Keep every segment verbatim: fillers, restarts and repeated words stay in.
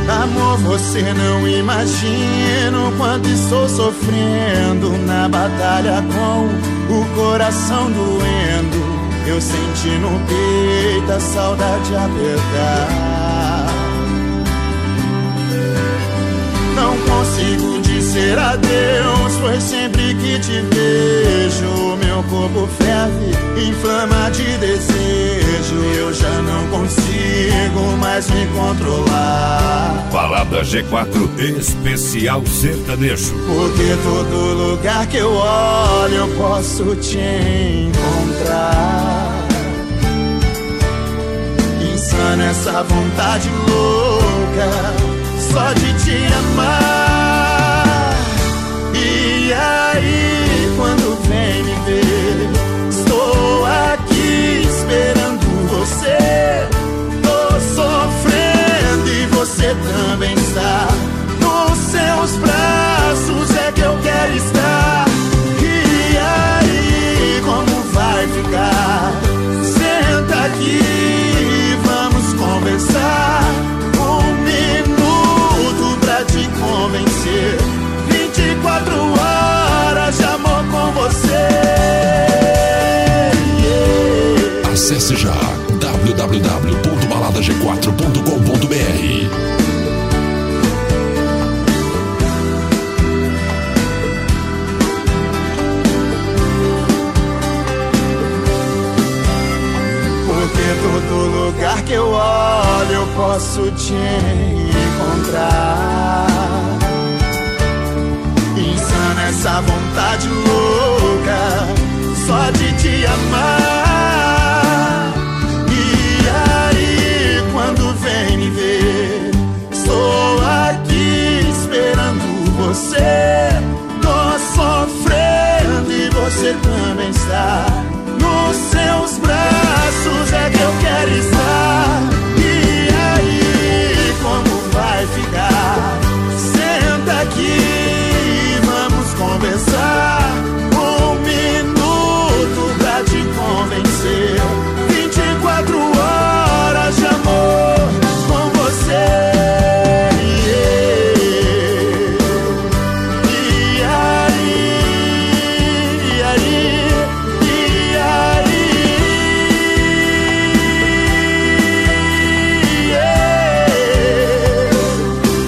Amor, você não imagina o quanto estou sofrendo na batalha com o coração doendo. Eu senti no peito a saudade apertar. Não consigo dizer adeus, pois sempre que te vejo meu corpo ferve, inflama de desejo. Eu já não consigo mais me controlar. Balada G quatro Especial Sertanejo. Porque todo lugar que eu olho eu posso te encontrar. Insana essa vontade louca só de te amar. E aí, quando vem me ver, estou aqui esperando você. Tô sofrendo e você também está. Nos seus braços é que eu quero estar. E aí, como vai ficar? Senta aqui e vamos conversar. Te convencer, vinte e quatro horas de amor com você. Yeah. Acesse já w w w ponto balada g quatro ponto com ponto b r. Porque todo lugar que eu olho eu posso te encontrar. Insana essa vontade louca só de te amar. E aí, quando vem me ver, estou aqui esperando você. Tô sofrendo e você também está. Nos seus braços é que eu quero estar. E aí, como vai ficar? Senta aqui e vamos conversar. Um minuto pra te convencer. Vinte e quatro horas de amor com você.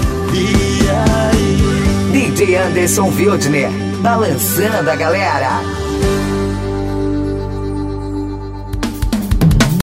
Anderson Wildner, balançando a galera.